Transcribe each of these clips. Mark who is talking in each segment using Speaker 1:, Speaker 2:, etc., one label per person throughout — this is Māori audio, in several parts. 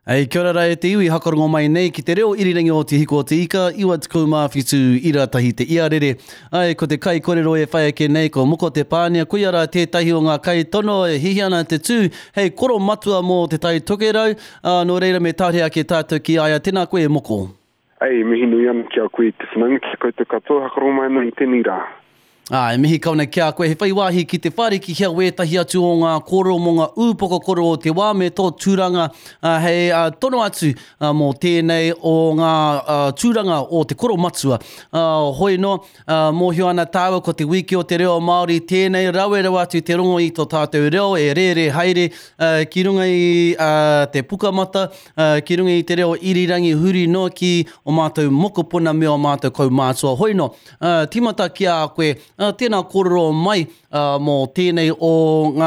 Speaker 1: Ai, kia ora rai te iwi hakarongo mai nei ki te reo irirangi o te hiko o te ika, iwa te kaumawhitu ira tahi te iarere. Ai, ko te kai korero e whai ake nei, ko muko te pānia, kui ara tētahi o ngā kai tono e hihi ana te tū, hei koro matua mō te tai tokerau, no reira me tāre ake tātou ki aia, tēnā koe e moko.
Speaker 2: Ai, mihi nui ana kia koe te whananga, kia koe te katoa, hakarongo mai nei tēnei rā.
Speaker 1: E mihi kauna kia koe, he whaiwahi ki te whare ki hea wētahi atu o ngā koro mō ngā ūpoko koro o te wā me tō tūranga, hei tono atu mō tēnei o ngā tūranga o te koro matua. Hoi no, mōhio ana tāua ko te wiki o te reo Māori tēnei, rawe rau atu te rongo i tō tātou reo, e re haere, ki runga i te pukamata, ki runga i te reo irirangi huri no ki o mātou mokopuna me o mātou kaumātua. Hoi no, timata kia koe, tēnā kororo mai mō tēnei o ngā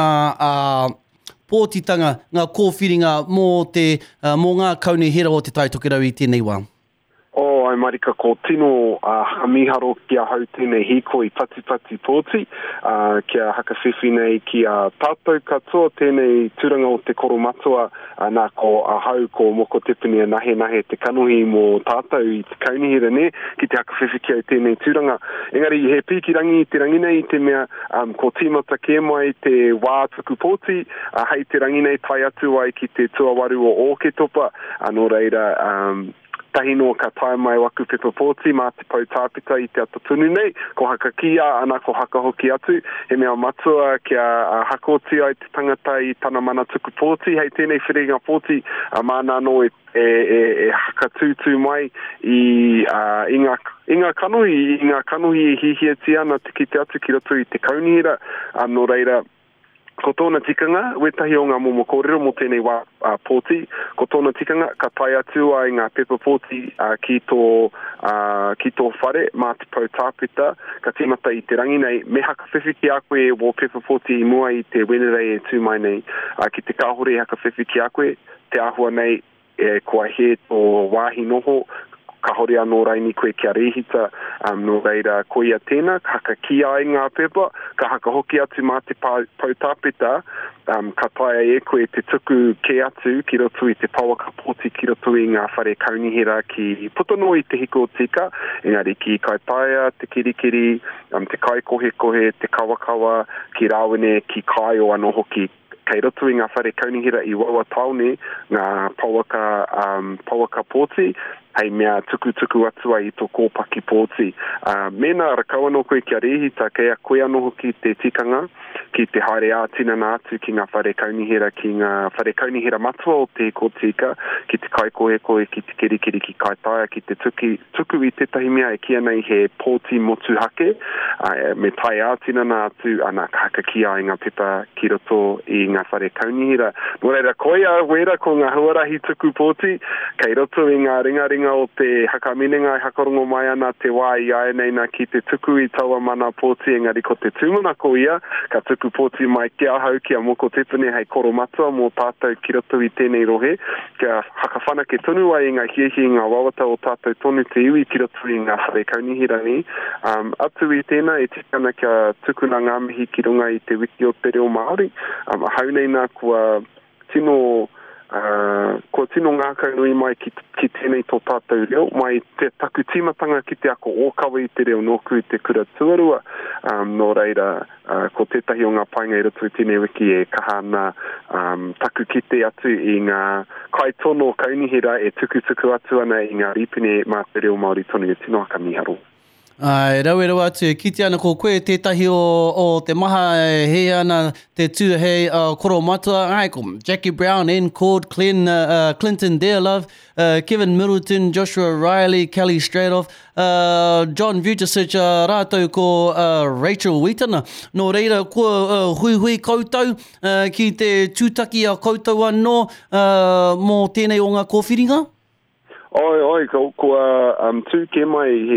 Speaker 1: pōtitanga, ngā kōwhiringa mō ngā kaunihera o te tai tokerau i tēnei wā.
Speaker 2: Ai marika ko tino hamiharo kia hau tēnei hiko i pati pōti, kia hakawhiwhi nei kia tātou katoa tēnei tūranga o te koro matua, nā ko hau ko moko tepenia nahe te kanohi mō tātou i te kaunihira ne, ki te hakawhiwhi kia tēnei tūranga. Engari, he pīkirangi te ranginei te mea, ko tīmata kia mai te wā tuku pōti, hei te ranginei pai atu ai ki te tuawaru o Oketopa, anō reira, tahino ka tae mai waku pepa pōti mā te pautāpita i te ato tunu nei, ko haka kia ana ko haka hoki atu, he mea matua kia hakoti ai te tangata i tana mana tuku pōti, hei tēnei whiringa pōti, mana no e haka tūtū mai i ngā kanuhi e hihiati ana te ki te atu ki roto i te kaunihira, no reira, ko tōna tikanga, wetahi o ngā momo kōrero mō tēnei wā pōti, ko tōna tikanga, ka tai atu ai ngā pepa pōti ki tō whare, mā te pautāpita, ka tīmata i te rangi nei, me hakawhiwhi ki a koe wō pepa pōti i mua i te wenerei e tū mai nei, ki te kāhore hakawhiwhi ki a koe, te āhua nei, kua he tō wāhi noho, ka hore anō raini koe kia rehita, no reira koia tēnā, ka haka ki ai ngā pepa, ka haka hoki atu mā te pautāpita, ka taia e koe te tuku ke atu ki roto i te pawaka pōti ki roto i ngā whare kaunihira ki putono i te hiko tika, engari ki kai taia, te kirikiri, te kai kohe, te kawakawa, ki rāwene, ki kai o anō hoki, kei roto i ngā whare kaunihira i wawa taone, ngā pawaka pōti, hei mea tuku atua i tō kōpaki pōti. Mena rakau anō koe kia rehita, kei a koe anō hoki te tikanga, ki te haere ātina nā atu ki ngā whare kaunihira, ki ngā whare kaunihira matua o te kotika, ki te kai koe, ki te kirikiri, ki kai taia, ki te tuku i tetahi mea e kia nei he pōti motu hake, me tai ātina nā atu, ana haka ki ai ngā pepa ki roto i ngā whare kaunihira. Nō reira koe a wera ko ngā huarahi tuku pōti, kei roto i ngā ringa o te hakaminenga i hakarongo mai ana te wā i ae nei na ki te tuku i taua mana pōti, engari ko te tūmana ko ia, ka tuku pōti mai kia hau kia moko tepene hei koro matua mō tātou ki roto i tēnei rohe, kia hakawhana ke tonu ai i ngā hiehi ngā wawata o tātou tonu te iwi ki roto i ngā whare kaunihira ni. Atu i tēnā e tikana kia tukuna ngāmihi ki runga i te wiki o te reo Māori, hau nei nā kua tino ngā kaunui mai ki tēnei tō tātou reo, mai te taku timatanga ki te ako ōkawa i te reo nōku i te kura tuarua, no reira, ko tētahi o ngā painga i roto i tēnei wiki e kahana taku ki te atu i ngā kai tono kaunihira e tuku atu ana i ngā ripine mā te reo Māori tonu e tino aka miharo.
Speaker 1: Rau atu, kiti ana ko koe tētahi o te maha he ana te tū hei koro matua, ko Jackie Brown, N. Cord, Clinton Dearlove, Kevin Middleton, Joshua Riley, Kelly Stradoff, John Vujacic, rātou ko Rachel Wheatona. Nō reira, ko hui koutou ki te tūtaki a koutou anō mō tēnei o ngā kōwhiringa?
Speaker 2: Oi, ko tū ke mai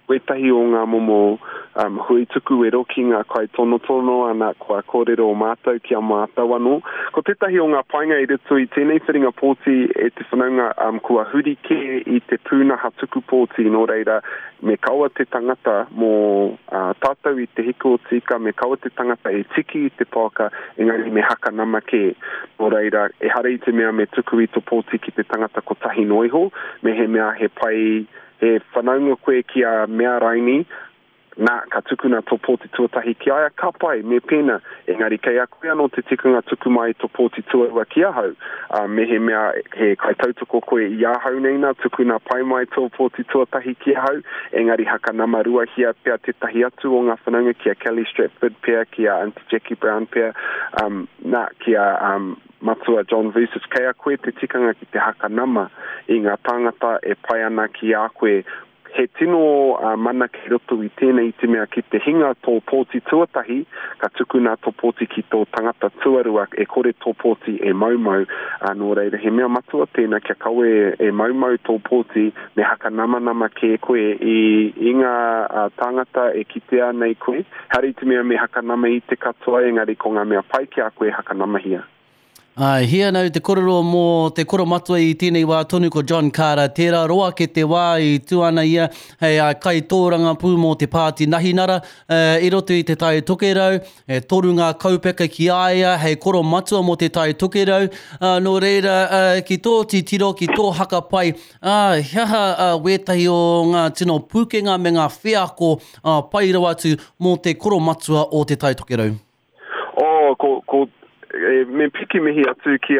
Speaker 2: wetahi o ngā momo hui tuku e roki ngā kai tono ana kua kōrero o mātou ki a mātou anō. Ko tetahi o ngā painga i retu i tēnei whiringa pōti e te whanaunga kua huri ke i te pūnaha tuku pōti nō reira me kaua te tangata mō tātou i te hiko o tika, me kaua te tangata e tiki i te pāka, engari me haka nama ke. Nō reira, e hara i te mea me tuku i to pōti ki te tangata ko tahi noiho, me he mea he pai, he whanaunga koe ki a mea raini, nā ka tukuna tō pōti tuatahi ki aia ka pai me pēna, engari kei a koe anō te tikunga tuku mai tō pōti tuarua ki ahau. Me he mea he kai tautoko koe i ahau neina, tukuna pai mai tō pōti tuatahi ki ahau, engari haka nama rua hia pia te tahi atu o ngā whanaunga ki a Kelly Stratford pia, ki a Auntie Jackie Brown pia, nā ki a matua John Versus, kei a koe te tikanga ki te haka nama i ngā tāngata e pai ana ki a koe. He tino mana ki roto i tēnei te mea ki te hinga tō pōti tuatahi, ka tukuna tō pōti ki tō tangata tuarua e kore tō pōti e maumau. Nō reira, he mea matua tēnā kia kaue e maumau tō pōti me haka nama ke koe i ngā tangata e kitea nei koe. Hari te mea me haka nama i te katoa, engari ko ngā mea pai ki a koe haka nama hia.
Speaker 1: Hia nau te kororo mō te koro matua i tēnei wā tonu ko John Carter. Tērā roa ke te wā i tuana ia hei kai tōranga pū mō te pāti nahinara. I roto i te tai tokerau, toru ngā kaupeka ki aia, hei koro matua mō te tai tokerau. Nō reira, ki tō titiro, ki tō haka pai, hiaha wetahi o ngā tino pūkenga me ngā whiako pai rawa atu mō te koro matua o te tai tokerau.
Speaker 2: Me piki mihi atu ki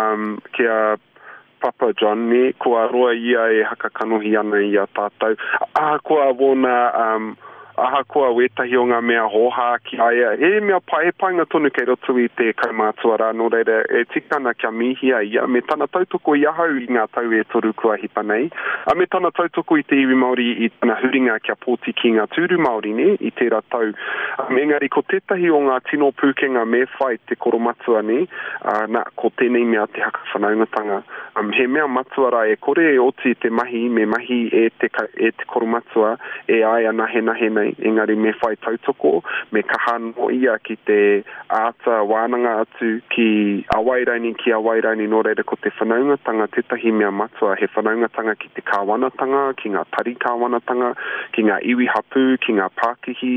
Speaker 2: a Papa John ne, kua roa ia e haka kanohi ana i a tātou. Kua wona, kua wetahi o ngā mea hoha ki aia. He mea painga tonu kei roto i te kaumātua rā, nō reira e tikana kia mihia ia. Me tana tautoko i ahau i ngā tau e toru kua hipa nei. Me tana tautoko i te iwi Māori i tana huringa kia pōti ki ngā tūru Māori ne, i tērā tau. Engari, ko tētahi o ngā tino pūkenga me whai te koromatua ne, ko tēnei mea te haka whanaungatanga. He mea matua rā e kore e oti te mahi, me mahi e te koromatua, e aia nahe nei. Engari me whai tautoko, me kaha no ia ki te āta wānanga atu ki awairaini nō reira ko te whanaungatanga tetahi mea matua, he whanaungatanga ki te kāwanatanga, ki ngā tari kāwanatanga, ki ngā iwi hapu, ki ngā Pākihi,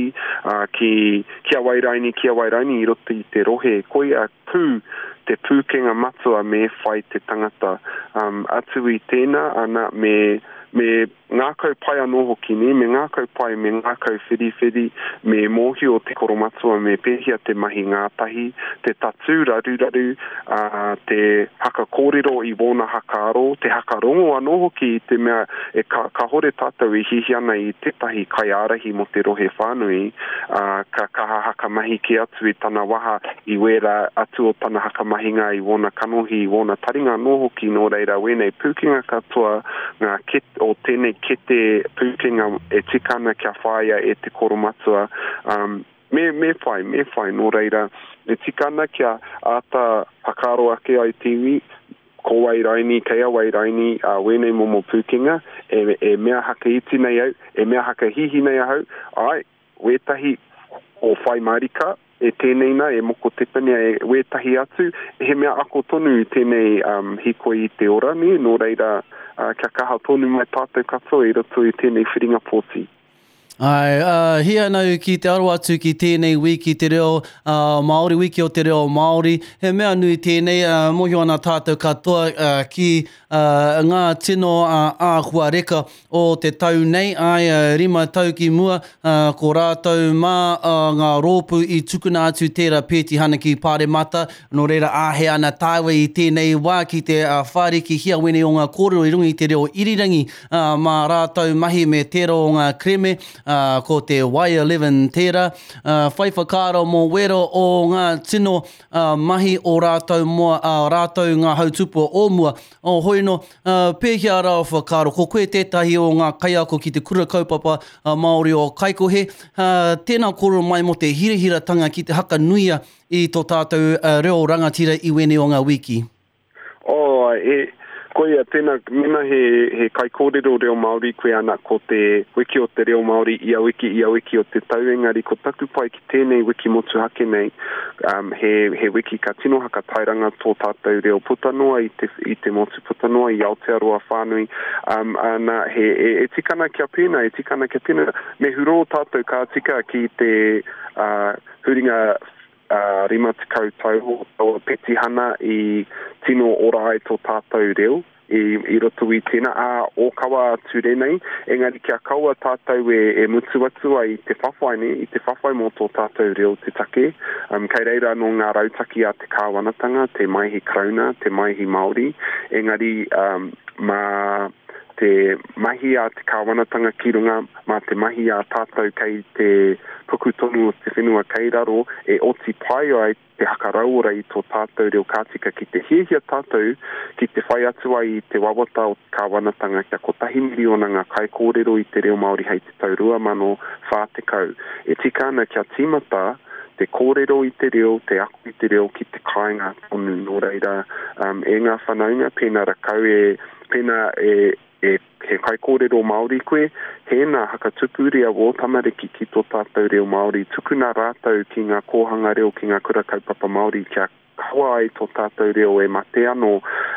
Speaker 2: ki awairaini i roto i te rohe, koe a pū, te pūkenga matua me whai te tangata atu i tēnā, ana me ngā kau pai anō hoki ne, me ngā kau pai, me ngā kau whiri, me mōhi o te koromatua, me pēhia te mahi ngātahi, te tatu raru, te haka kōrero i wōna haka aro, te haka rongo anō hoki i te mea, ka hore tātou i hihi ana i tetahi kai ārahi mo te rohe whānui, ka kaha haka mahi ki atu i tana waha i wera atu o tana haka mahinga i wōna kanohi, i wōna taringa anō hoki nō reira, wenei pūkinga katoa ngā o tēnei kete pūkenga e tikana kia whaia e te koromatua. Me whai nō reira, e tikana kia āta pakaro ake ai tiwi, ko wairaini, kei a wairaini, wenei momo pūkenga, e mea haka iti nei au, e mea haka hihi nei au, wetahi o whai marika, e tēnei na, e moko te pania e wetahi atu, he mea ako tonu i tēnei hiko i te ora ni, nō reira, kia kaha tonu mai tātou katoa i roto i tēnei whiringa pōti.
Speaker 1: Hia nau ki te aro atu ki tēnei wiki te reo Māori, wiki o te reo Māori. He mea nui tēnei, mohi ana tātou katoa ki ngā tino āhua reka o te tau nei. Rima tau ki mua, ko rātou ngā rōpu i tukuna atu tērā pēti hana ki Pāremata. Nō reira āhe ana tāua i tēnei wā ki te whāri ki hia wene o ngā kōrero i rungi te reo irirangi mā rātou mahi me tēra o ngā kreme. Ko te Y11 tērā, whai whakaro mō wero o ngā tino mahi o rātou mua, rātou ngā hautupua o mua. O hoino, pēhia rao whakaro, ko koe tētahi o ngā kaiako ki te kura kaupapa Māori o Kaikohe. Tēnā koro mai mo te hirahiratanga ki te haka nuia i tō tātou reo rangatira i wene o ngā wiki.
Speaker 2: Koia, tēnā mena he kai kōrero reo Māori koe ana ko te wiki o te reo Māori ia wiki o te tau, engari ko taku pai ki tēnei wiki motu hake nei, he wiki ka tino haka tairanga tō tātou reo putanoa i te motu putanoa i Aotearoa whānui, e tikana kia pēna, me huro tātou ka tika ki te huringa rima tikau tau o peti hana i tino ora ai tō tātou reo i roto i tēnā o kawa atu renei, engari kia kaua tātou e mutu atu ai te whawhai mō tō tātou reo te take, kei reira no ngā rautaki a te kāwanatanga, te maihi krauna, te maihi Māori, engari te mahi a te kāwanatanga ki runga, ma te mahi a tātou kei te puku tonu o te whenua kei raro, e oti pai ai te hakaraura i tō tātou reo kātika ki te hiehia tātou, ki te whai atu ai i te wawata o te kāwanatanga kia ko tahi miliona ngā kai kōrero i te reo Māori hei te taurua mano whātekau. E tika ana kia tīmata, te kōrero i te reo, te aku i te reo ki te kāinga tonu no reira, e ngā whanaunga pēnā rakau he kai kōrero Māori koe, he nā haka tupuria o tamariki ki tō tātou reo Māori, tukuna rātau ki ngā kōhanga reo ki ngā kura kaupapa Māori kia kaua ai tō tātou reo e mate anō.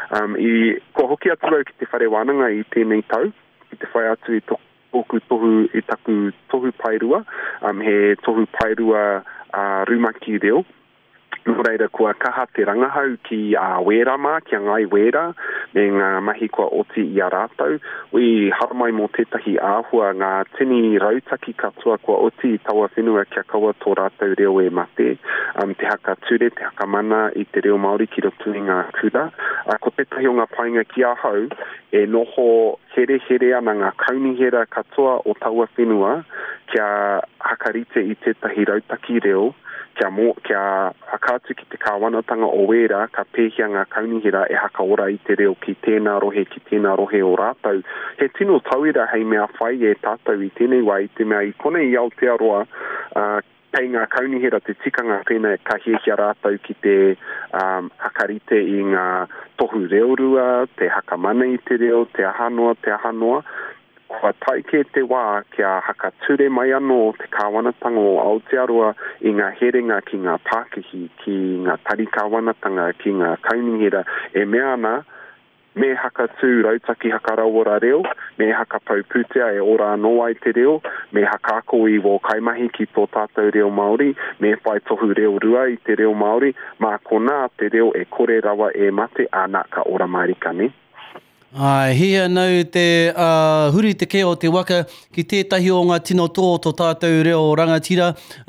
Speaker 2: Ko hoki atu au ki te whare wānanga i tēnei tau, ki te whai atu i taku tohu pairua, he tohu pairua rumaki reo. Nō reira kua kaha te rangahau ki wera mā, ki a ngai wera, me ngā mahi kua oti i a rātau. Ui haramai mō tētahi āhua ngā tini rautaki katoa kua oti i taua whenua kia kaua tō rātau reo e mate. Te haka ture, te haka mana i te reo Māori ki rotu i ngā kura. Ko tētahi o ngā painga ki a hau, e noho here ana ngā kaunihera katoa o taua whenua kia hakarite i tētahi rautaki reo, kia hakatu ki te kāwanatanga o wera, ka pēhia ngā kaunihera e haka ora i te reo ki tēnā rohe o rātau. He tino tauira hei mea whai e tātou i tēnei wai, te mea i kone i Aotearoa, kei ngā kaunihera te tikanga pēnā ka hiehia rātau ki te hakarite i ngā tohu reorua, te hakamana i te reo, te ahanoa, kua taike te wā kia haka ture mai anō te kāwanatanga o Aotearoa i ngā herenga ki ngā Pākehi, ki ngā tari kāwanatanga, ki ngā kaunihera, e mea ana, me haka tū rautaki haka rawara reo, me haka pauputea e ora anō ai te reo, me haka ako i wō kaimahi ki tō tātou reo Māori, me whai tohu reo rua i te reo Māori, mā kona te reo e kore rawa e mate ana ka ora marika ne.
Speaker 1: Hia nau te huri te keo te waka ki tētahi o ngā tino tō tō tātou reo rangatira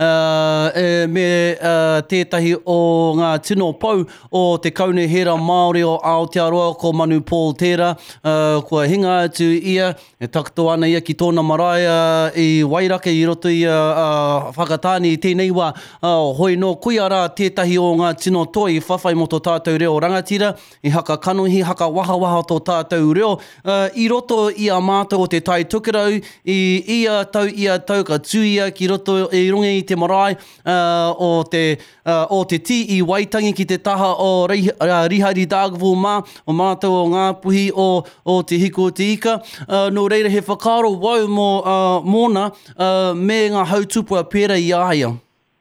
Speaker 1: me tētahi o ngā tino pau o te kaunihera Māori o Aotearoa ko Manu Paul Tera, kua hinga atu ia, e takato ana ia ki tōna maraea i Wairake i roto i whakatāni i tēnei wā, hoi no kuia rā tētahi o ngā tino tō i whawhai mo tō tātou reo rangatira, i haka kanuhi, haka waha tō tātou reo, i roto i a mātou o te tai tukerau, i ia tau ka tūia ki roto i runga i te marae o te ti i Waitangi ki te taha o Rihari Dāgavū mā, o mātou o ngā puhi o te hiko te ika. Nō reira he whakaro wau mōna me ngā hautupua pēra i āia.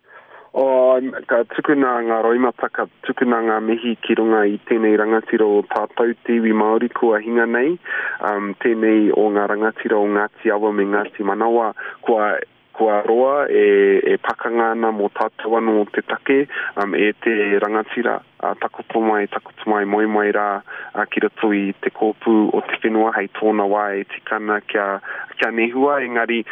Speaker 2: Ka tukuna ngā roimata, ka tukuna ngā mihi ki runga i tēnei rangatira o tātou tiwi Māori kua hinga nei, tēnei o ngā rangatira o Ngāti Awa me Ngāti Manawa kua roa e pakanga ana mō tātou anō te take, e te rangatira takoto mai moe rā ki roto i te kōpū o te whenua hei tōna wā e tikana kia nehua, engari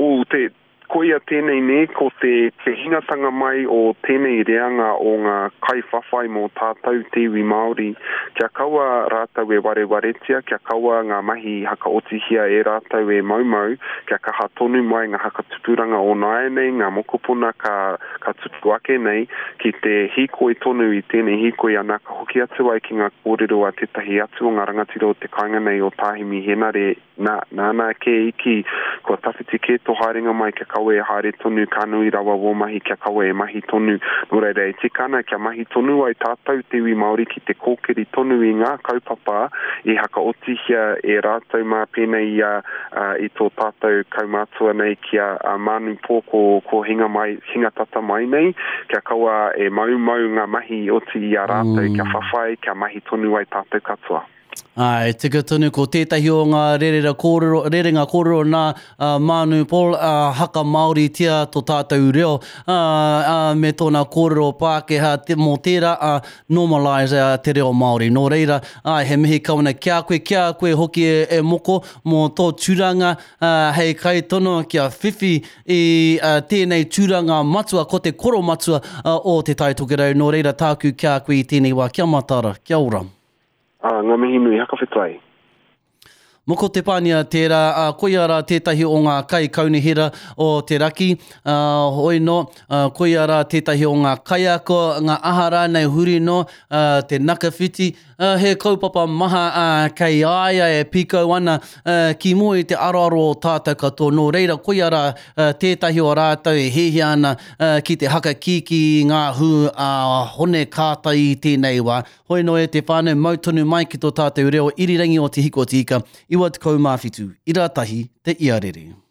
Speaker 2: koia tēnei ne, ko te hingatanga mai o tēnei reanga o ngā kai whawhai mō tātou tiwi Māori, kia kaua rātau e warewaretia, kia kaua ngā mahi haka otihia e rātau e maumau, kia kaha tonu mai ngā haka tupuranga o nāenei, ngā mokopuna ka tupu ake nei, ki te hikoi tonu i tēnei hikoi ana ka hoki atu ai ki ngā kōrero a tetahi atu o ngā rangatira o te kāinga nei o Tāhimi Henare, nāna ke iki, kua tawhiti ke tō haerenga mai kia kawe haere tonu kanui rawa wo mahi kia kawe e mahi tonu. No reira e tikana kia mahi tonu ai tātou te iwi Māori ki te kōkiri tonu i ngā kaupapa I haka otihia e rātou mā pēnei I tō tātou kaumātua nei kia mānu pō ko hinga tata mai nei, kia kaua e mau ngā mahi oti I a rātou, kia whawhai, kia mahi tonu ai tātou katoa.
Speaker 1: Ai, tika tonu ko tētahi o ngā rerenga kōrero nā Manu Paul haka Māori tia tō tātou reo me tōna kōrero Pākehā mō tērā normalise te reo Māori. Nō reira, he mihi kauna kia koe hoki e moko mō tō tūranga hei kai tono kia whiwhi I tēnei tūranga matua ko te koro matua o te taitokerau. Nō reira, tāku kia koe I tēnei wā. Kia matara, kia ora.
Speaker 2: Ngā mihi nui, haka whetai.
Speaker 1: Moko te pānia tērā, koe ara tētahi o ngā kai kaunihira o te raki, hoi no, koe ara tētahi o ngā kaiako, ngā ahara nei huri no, te nakawhiti, he kaupapa maha kei aia e piko ana ki moi te aroaro o tātou katoa. Nō reira, koe ara tētahi o rātou e hehi ana ki te haka kiki ngā hu hone kāta I tēnei wā. Hoi no e te whānau mautonu mai ki tō tātou reo irirangi o te hiko tika. Iwa te kaumāwhitu, ira tahi te iarere.